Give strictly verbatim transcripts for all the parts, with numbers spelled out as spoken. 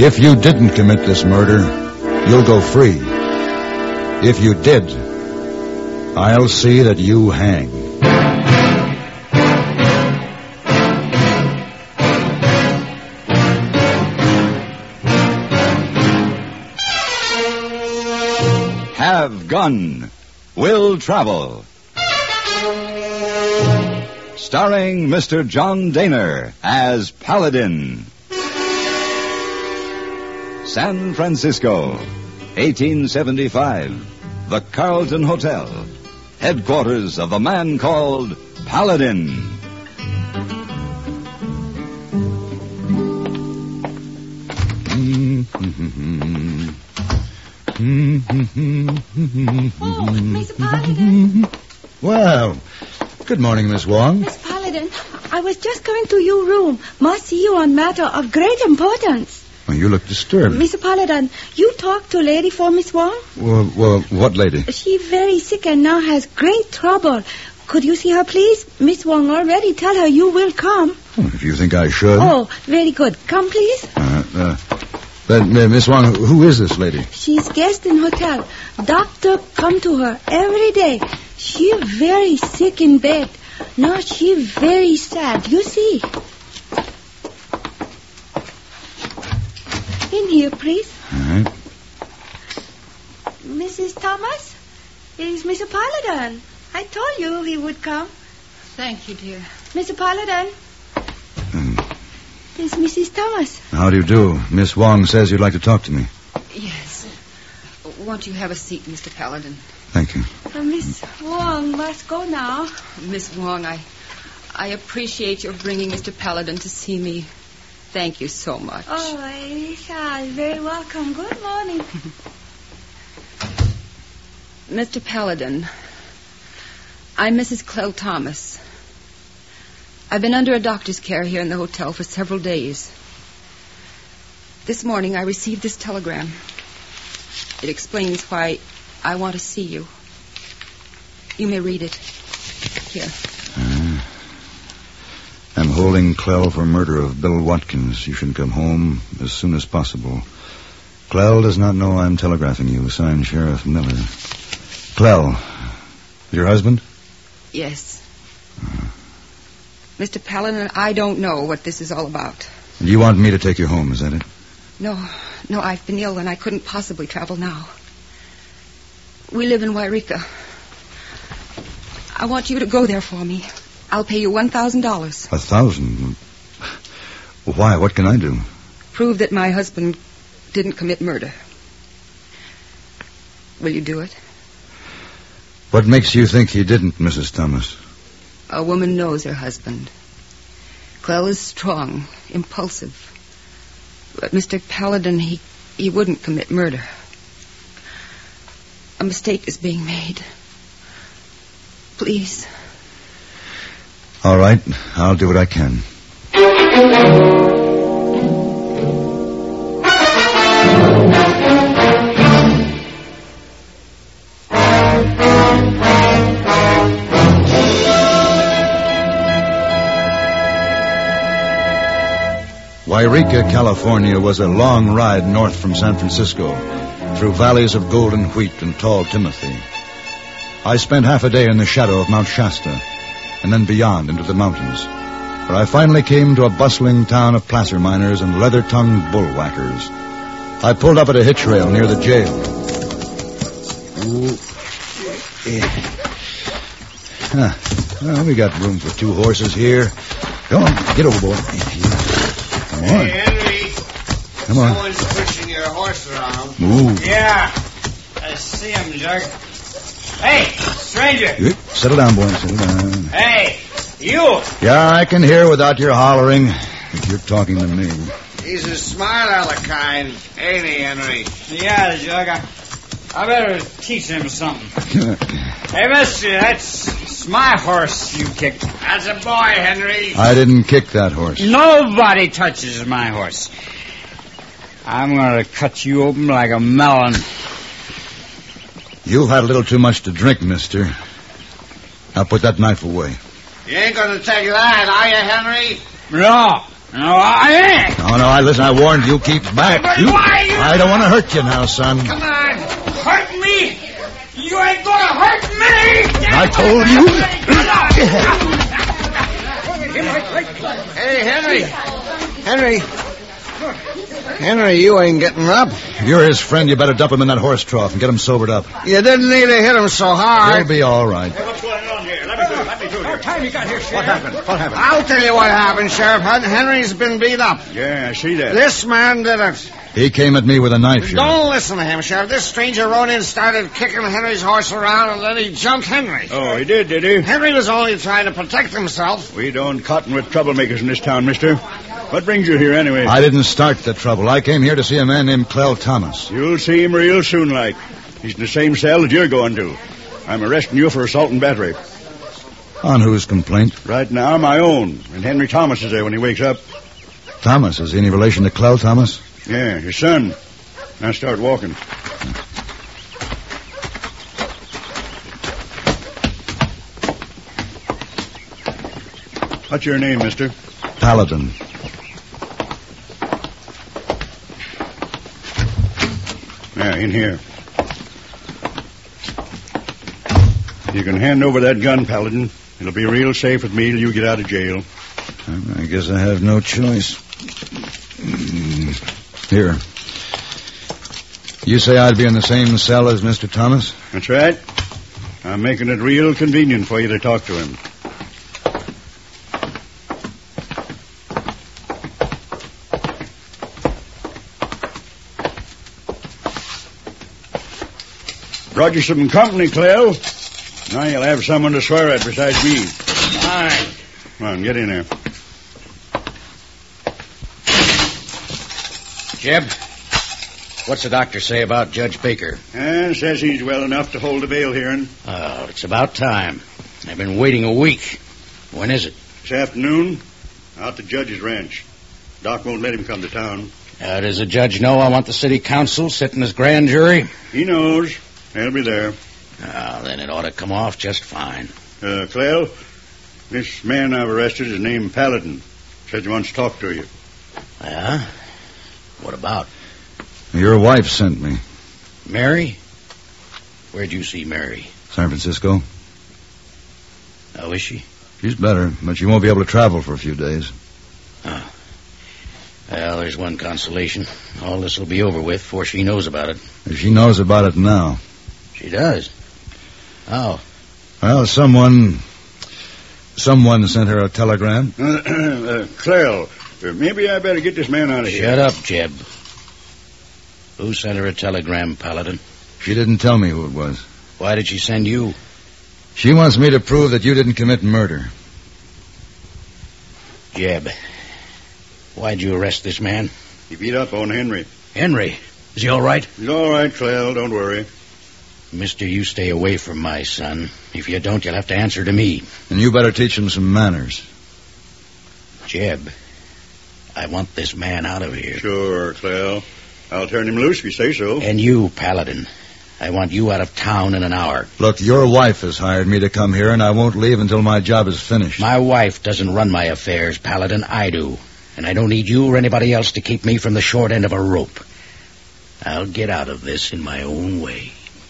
If you didn't commit this murder, you'll go free. If you did, I'll see that you hang. Have Gun. Will Travel. Starring Mister John Dehner as Paladin. San Francisco, eighteen seventy-five. The Carlton Hotel. Headquarters of the man called Paladin. Oh, Miss Paladin. Well, good morning, Miss Wong. Miss Paladin, I was just going to your room. Must see you on matter of great importance. Well, you look disturbed. Miss Paladin, you talk to lady for Miss Wong? Well, well, what lady? She very sick and now has great trouble. Could you see her, please? Miss Wong already tell her you will come. Well, if you think I should. Oh, very good. Come, please. Uh, uh, but, uh, Miss Wong, who is this lady? She's guest in hotel. Doctor come to her every day. She very sick in bed. Now she very sad. You see. In here, please. All right. Missus Thomas, is Mister Paladin. I told you he would come. Thank you, dear. Mister Paladin. Um, It's Missus Thomas. how do you do? Miss Wong says you'd like to talk to me. Yes. Won't you have a seat, Mister Paladin? Thank you. Uh, Miss Wong must go now. Miss Wong, I, I appreciate your bringing Mister Paladin to see me. Thank you so much. Oh, Alicia, very welcome. Good morning. Mister Paladin, I'm Missus Clell Thomas. I've been under a doctor's care here in the hotel for several days. This morning I received this telegram. It explains why I want to see you. You may read it. Here. Uh, I'm holding Clell for murder of Bill Watkins. You should come home as soon as possible. Clell does not know I'm telegraphing you. Signed, Sheriff Miller. Clell, your husband? Yes. Uh. Mister Paladin, I don't know what this is all about. You want me to take you home, is that it? No, no, I've been ill and I couldn't possibly travel now. We live in Wairika. I want you to go there for me. I'll pay you one thousand dollars. A thousand? Why? What can I do? Prove that my husband didn't commit murder. Will you do it? What makes you think he didn't, Missus Thomas? A woman knows her husband. Clell is strong, impulsive. But Mister Paladin, he, he wouldn't commit murder. A mistake is being made. Please. All right. I'll do what I can. Wairika, California was a long ride north from San Francisco, through valleys of golden wheat and tall timothy. I spent half a day in the shadow of Mount Shasta, and then beyond into the mountains, where I finally came to a bustling town of placer miners and leather-tongued bullwhackers. I pulled up at a hitch rail near the jail. Ooh. Yeah. Huh. Well, we got room for two horses here. Go on, get over, boy. Come on. Hey, Henry. Come on. Someone's pushing your horse around. Move. Yeah. I see him, Jug. Hey, stranger. Good. Settle down, boy. Settle down. Hey, you. Yeah, I can hear without your hollering if you're talking to me. He's a smart aleck kind, ain't he, Henry? Yeah, Jug. I, I better teach him something. Hey, mister, that's, that's my horse you kicked. That's a boy, Henry. I didn't kick that horse. Nobody touches my horse. I'm going to cut you open like a melon. You've had a little too much to drink, mister. Now put that knife away. You ain't going to take that, are you, Henry? No. No, I ain't. Oh, no, I listen, I warned you. Keep back. But You- why you- I don't want to hurt you now, son. Come on. Hurt me? You ain't gonna hurt me. I told you. Hey, Henry. Henry. Henry, you ain't getting up. If you're his friend, you better dump him in that horse trough and get him sobered up. You didn't need to hit him so hard. He'll be all right. What's going on here? Let me do it. Let me do it. What time you got here, Sheriff? What happened? What happened? I'll tell you what happened, Sheriff. Henry's been beat up. Yeah, I see that. This man did it. He came at me with a knife, Sheriff. Don't listen to him, Sheriff. This stranger rode in, started kicking Henry's horse around, and then he jumped Henry. Oh, he did, did he? Henry was only trying to protect himself. We don't cotton with troublemakers in this town, mister. What brings you here, anyway? I didn't start the trouble. I came here to see a man named Clell Thomas. You'll see him real soon, like. He's in the same cell that you're going to. I'm arresting you for assault and battery. On whose complaint? Right now, my own. And Henry Thomas is there when he wakes up. Thomas. Is he any relation to Clell Thomas? Yeah, his son. Now start walking. What's your name, mister? Paladin. Yeah, in here. You can hand over that gun, Paladin. It'll be real safe with me till you get out of jail. I guess I have no choice. Here. You say I'd be in the same cell as Mister Thomas? That's right. I'm making it real convenient for you to talk to him. Brought you some company, Clell. Now you'll have someone to swear at besides me. All right. Come on, get in there. Jeb, what's the doctor say about Judge Baker? And says he's well enough to hold a bail hearing. Oh, it's about time. I've been waiting a week. When is it? This afternoon, out to Judge's ranch. Doc won't let him come to town. Uh, does the judge know I want the city council sitting as grand jury? He knows. They'll be there. Oh, then it ought to come off just fine. Uh, Clell, this man I've arrested is named Paladin. Said he wants to talk to you. Yeah? What about? Your wife sent me. Mary? Where'd you see Mary? San Francisco. How is she? She's better, but she won't be able to travel for a few days. Oh. Well, there's one consolation. All this will be over with before she knows about it. She knows about it now. She does? Oh. Well, someone... Someone sent her a telegram. Uh, uh, Clell, uh, maybe I better get this man out of here. Shut up, Jeb. Who sent her a telegram, Paladin? She didn't tell me who it was. Why did she send you? She wants me to prove that you didn't commit murder. Jeb, why'd you arrest this man? He beat up on Henry. Henry, is he all right? He's all right, Clell. Don't worry. Mister, you stay away from my son. If you don't, you'll have to answer to me. And you better teach him some manners. Jeb, I want this man out of here. Sure, Clell. I'll turn him loose if you say so. And you, Paladin, I want you out of town in an hour. Look, your wife has hired me to come here, and I won't leave until my job is finished. My wife doesn't run my affairs, Paladin. I do. And I don't need you or anybody else to keep me from the short end of a rope. I'll get out of this in my own way.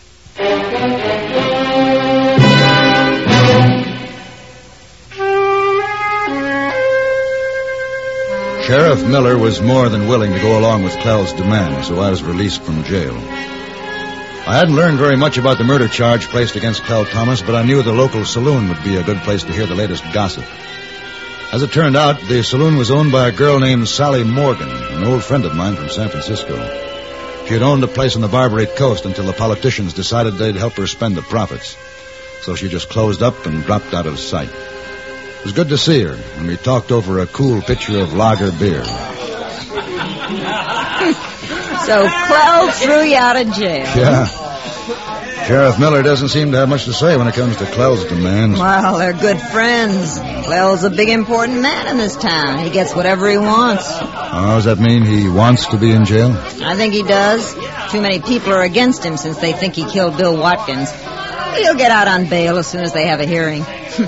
Sheriff Miller was more than willing to go along with Clell's demand, so I was released from jail. I hadn't learned very much about the murder charge placed against Clell Thomas, but I knew the local saloon would be a good place to hear the latest gossip. As it turned out, the saloon was owned by a girl named Sally Morgan, an old friend of mine from San Francisco. She had owned a place on the Barbary Coast until the politicians decided they'd help her spend the profits. So she just closed up and dropped out of sight. It was good to see her, and we talked over a cool pitcher of lager beer. So Clell threw you out of jail. Yeah. Sheriff Miller doesn't seem to have much to say when it comes to Clell's demands. Well, they're good friends. Clell's a big, important man in this town. He gets whatever he wants. Oh, does that mean he wants to be in jail? I think he does. Too many people are against him since they think he killed Bill Watkins. He'll get out on bail as soon as they have a hearing.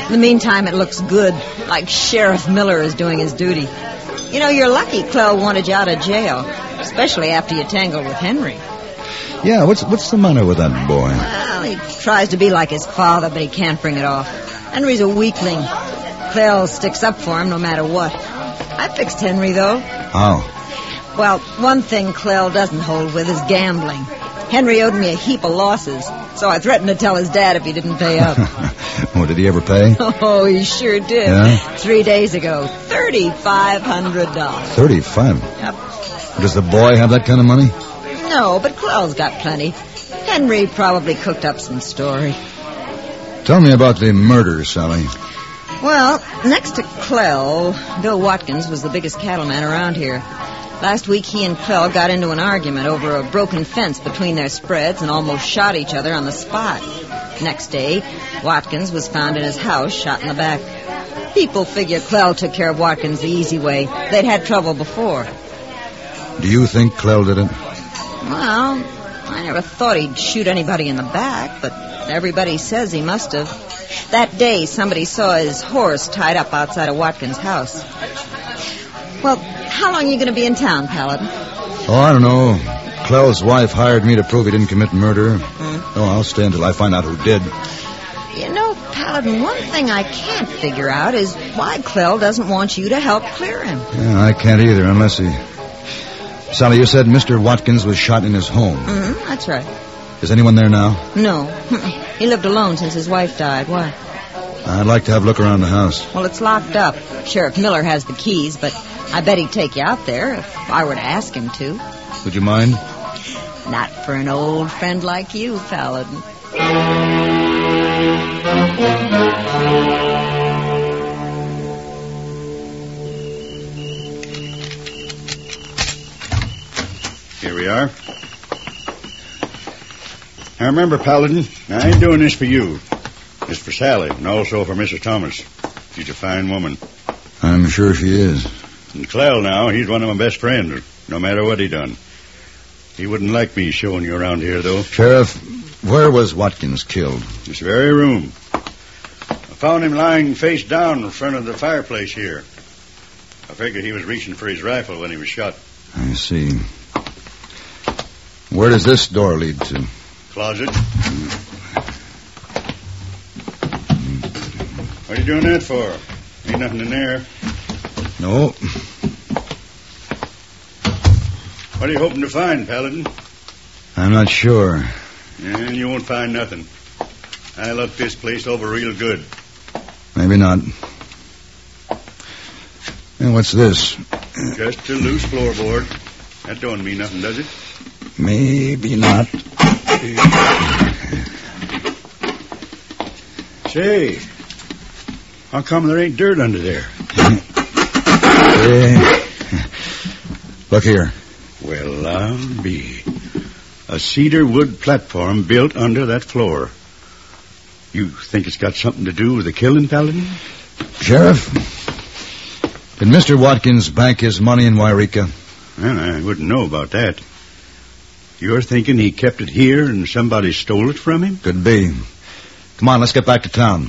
In the meantime, it looks good, like Sheriff Miller is doing his duty. You know, you're lucky Clell wanted you out of jail, especially after you tangled with Henry. Yeah, what's what's the matter with that boy? Well, he tries to be like his father, but he can't bring it off. Henry's a weakling. Clell sticks up for him no matter what. I fixed Henry, though. How? Well, one thing Clell doesn't hold with is gambling. Henry owed me a heap of losses, so I threatened to tell his dad if he didn't pay up. Oh, did he ever pay? Oh, he sure did. Yeah? Three days ago. thirty-five hundred dollars. Thirty-five? Yep. Does the boy have that kind of money? No, but Clell's got plenty. Henry probably cooked up some story. Tell me about the murder, Sally. Well, next to Clell, Bill Watkins was the biggest cattleman around here. Last week, he and Clell got into an argument over a broken fence between their spreads and almost shot each other on the spot. Next day, Watkins was found in his house, shot in the back. People figure Clell took care of Watkins the easy way. They'd had trouble before. Do you think Clell did it? Well, I never thought he'd shoot anybody in the back, but everybody says he must have. That day, somebody saw his horse tied up outside of Watkins' house. Well, how long are you going to be in town, Paladin? Oh, I don't know. Clell's wife hired me to prove he didn't commit murder. Hmm? Oh, I'll stay until I find out who did. You know, Paladin, one thing I can't figure out is why Clell doesn't want you to help clear him. Yeah, I can't either, unless he... Sally, you said Mister Watkins was shot in his home. Mm-hmm, that's right. Is anyone there now? No. He lived alone since his wife died. Why? I'd like to have a look around the house. Well, it's locked up. Sheriff Miller has the keys, but I bet he'd take you out there if I were to ask him to. Would you mind? Not for an old friend like you, Paladin. Here we are. Now remember, Paladin, I ain't doing this for you. It's for Sally, and also for Missus Thomas. She's a fine woman. I'm sure she is. And Clell, now, he's one of my best friends, no matter what he done. He wouldn't like me showing you around here, though. Sheriff, where was Watkins killed? This very room. I found him lying face down in front of the fireplace here. I figured he was reaching for his rifle when he was shot. I see. Where does this door lead to? Closet. What are you doing that for? Ain't nothing in there. No. What are you hoping to find, Paladin? I'm not sure. And you won't find nothing. I looked this place over real good. Maybe not. And what's this? Just a loose floorboard. That don't mean nothing, does it? Maybe not. Say, how come there ain't dirt under there? Hey. Look here. Well, I'll be. A cedar wood platform built under that floor. You think it's got something to do with the killing, Paladin? Sheriff, did Mister Watkins bank his money in Wairika? Well, I wouldn't know about that. You're thinking he kept it here and somebody stole it from him? Could be. Come on, let's get back to town.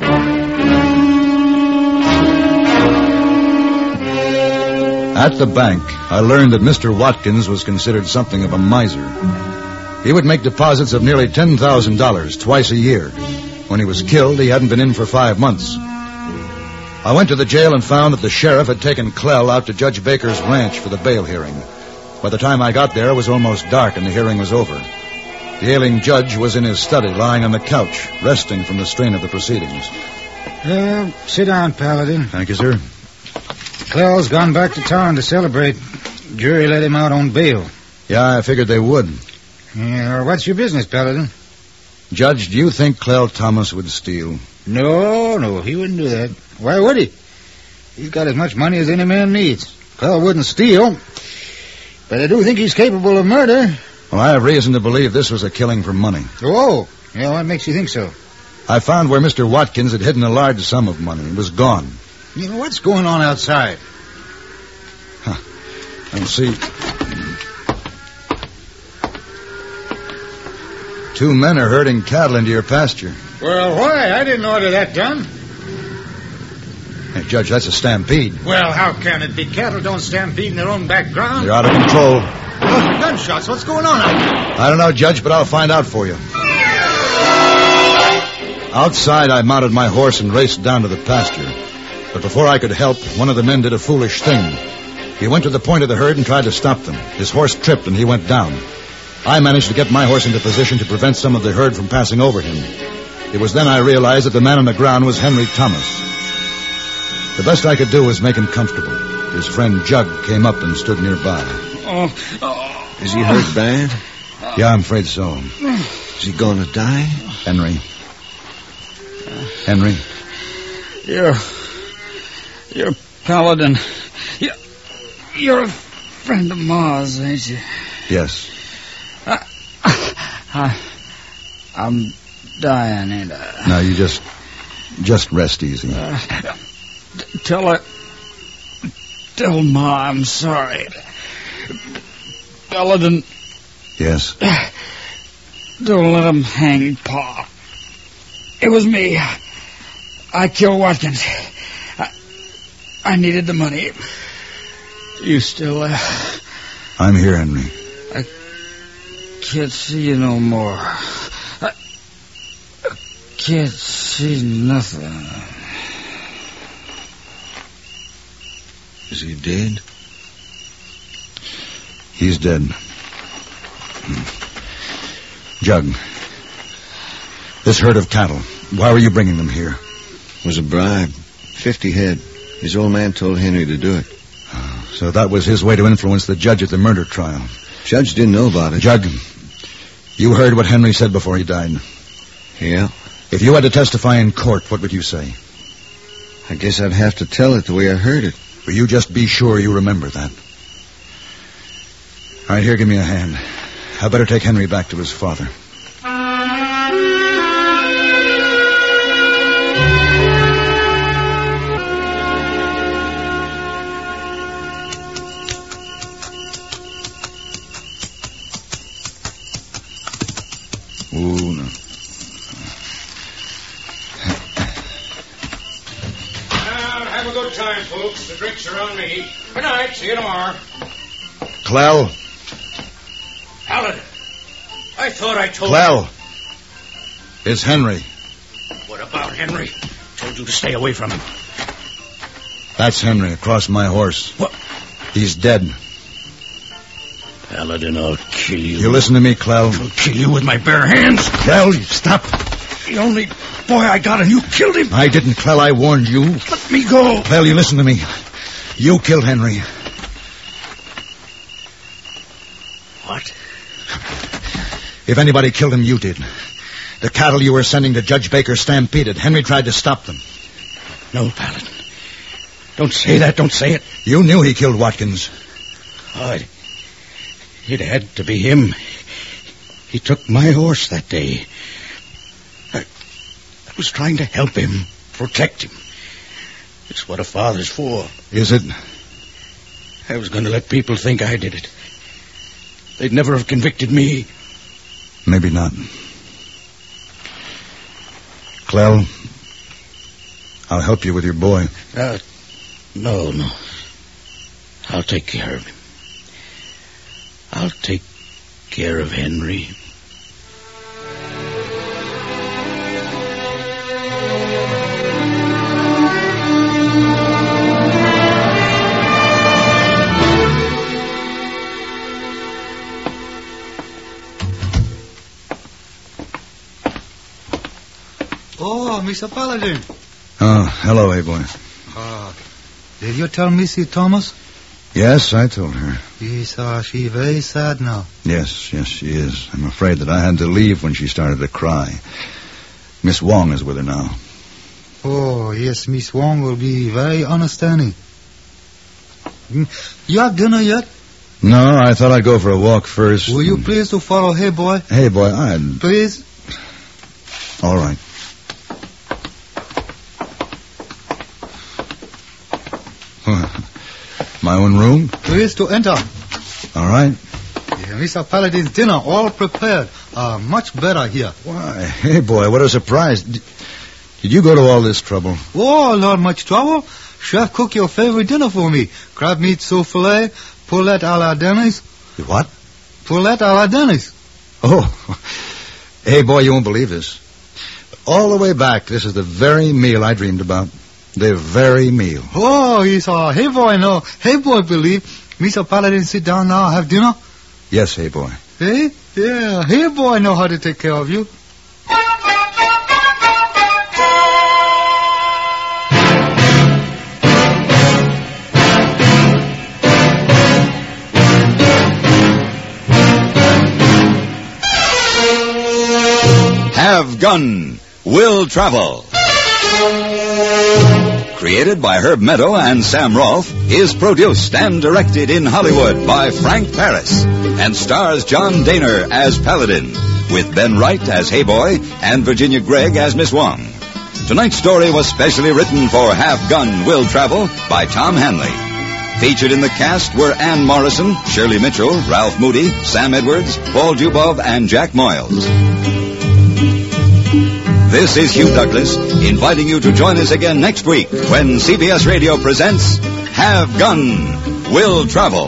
At the bank, I learned that Mister Watkins was considered something of a miser. He would make deposits of nearly ten thousand dollars twice a year. When he was killed, he hadn't been in for five months. I went to the jail and found that the sheriff had taken Clell out to Judge Baker's ranch for the bail hearing. By the time I got there, it was almost dark and the hearing was over. The ailing judge was in his study, lying on the couch, resting from the strain of the proceedings. Uh, sit down, Paladin. Thank you, sir. Clell's gone back to town to celebrate. Jury let him out on bail. Yeah, I figured they would. Yeah, what's your business, Paladin? Judge, do you think Clell Thomas would steal? No, no, he wouldn't do that. Why would he? He's got as much money as any man needs. Clell wouldn't steal. But I do think he's capable of murder. Well, I have reason to believe this was a killing for money. Oh, yeah, what makes you think so? I found where Mister Watkins had hidden a large sum of money. It was gone. You know, what's going on outside? Huh. I'll see. Two men are herding cattle into your pasture. Well, why? I didn't order that done. Hey, Judge, that's a stampede. Well, how can it be? Cattle don't stampede in their own background. They're out of control. Those are gunshots. What's going on out there? I don't know, Judge, but I'll find out for you. Outside, I mounted my horse and raced down to the pasture. But before I could help, one of the men did a foolish thing. He went to the point of the herd and tried to stop them. His horse tripped and he went down. I managed to get my horse into position to prevent some of the herd from passing over him. It was then I realized that the man on the ground was Henry Thomas. The best I could do was make him comfortable. His friend Jug came up and stood nearby. Oh, oh. Is he hurt bad? Yeah, I'm afraid so. Is he going to die? Henry. Henry. You're... You're Paladin. You're, you're a friend of Ma's, ain't you? Yes. I, I, I'm dying, ain't I? Now, you just... Just rest easy. Uh, tell her... Tell Ma I'm sorry. Paladin... Yes? Don't let him hang Pa. It was me. I killed Watkins. I, I needed the money. You still there? Uh, I'm here, Henry. I can't see you no more. I, I can't see nothing. Is he dead? He's dead. Jug, this herd of cattle, why were you bringing them here? It was a bribe. Fifty head. His old man told Henry to do it. Oh, so that was his way to influence the judge at the murder trial. Judge didn't know about it. Jug, you heard what Henry said before he died. Yeah. If you had to testify in court, what would you say? I guess I'd have to tell it the way I heard it. Will you just be sure you remember that? All right, here, give me a hand. I better take Henry back to his father. Ooh, no. Uh, have a good time, folks. The drinks are on me. Good night. See you tomorrow. Clell. Paladin. I thought I told Clell. you. It's Henry. What about Henry? Told you to stay away from him. That's Henry across my horse. What? He's dead. Paladin, I'll kill you. You listen to me, Clell. I'll kill you with my bare hands. Clell, stop. The only boy I got, and you killed him. I didn't, Clell. I warned you. Let me go. Clell, you listen to me. You killed Henry. What? If anybody killed him, you did. The cattle you were sending to Judge Baker stampeded. Henry tried to stop them. No, Paladin. Don't say that. Don't say it. You knew he killed Watkins. Oh, it, it had to be him. He took my horse that day. I, I was trying to help him, protect him. It's what a father's for. Is it? I was going to let people think I did it. They'd never have convicted me. Maybe not. Clell, I'll help you with your boy. Uh, no, no. I'll take care of him. I'll take care of Henry. Oh, Mister Paladin. Oh, hello, hey boy. Uh, did you tell Missy Thomas? Yes, I told her. Yes, uh, she very sad now. Yes, yes, she is. I'm afraid that I had to leave when she started to cry. Miss Wong is with her now. Oh, yes, Miss Wong will be very understanding. You have dinner yet? No, I thought I'd go for a walk first. Will you please to follow Hey Boy? Hey boy, I'd... Please? All right. My own room? Please to enter. All right. Yeah, Mister Paladin's dinner all prepared. Uh, much better here. Why, hey boy, what a surprise. D- Did you go to all this trouble? Oh, not much trouble. Chef cook your favorite dinner for me. Crab meat souffle, poulet à la Dennis. What? Poulet à la Dennis. Oh. Hey, boy, you won't believe this. All the way back, this is the very meal I dreamed about. The very meal. Oh, Esau. Hey, boy, no. Hey, boy, believe. Mister Paladin, sit down now, have dinner? Yes, hey, boy. Hey? Yeah. Hey, boy, know how to take care of you. Have Gun Will Travel. Created by Herb Meadow and Sam Rolfe, is produced and directed in Hollywood by Frank Paris, and stars John Daner as Paladin, with Ben Wright as Hey Boy and Virginia Gregg as Miss Wong. Tonight's story was specially written for Have Gun Will Travel by Tom Hanley. Featured in the cast were Ann Morrison, Shirley Mitchell, Ralph Moody, Sam Edwards, Paul Dubov, and Jack Moyles. This is Hugh Douglas, inviting you to join us again next week when C B S Radio presents Have Gun Will Travel.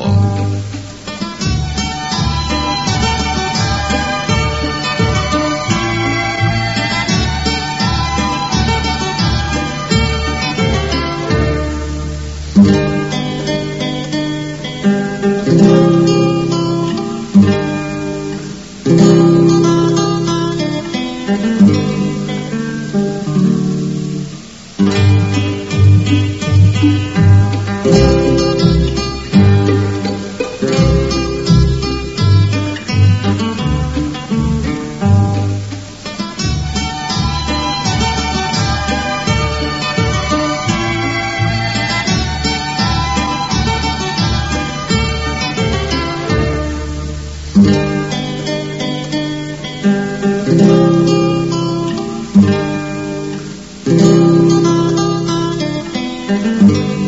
Thank you.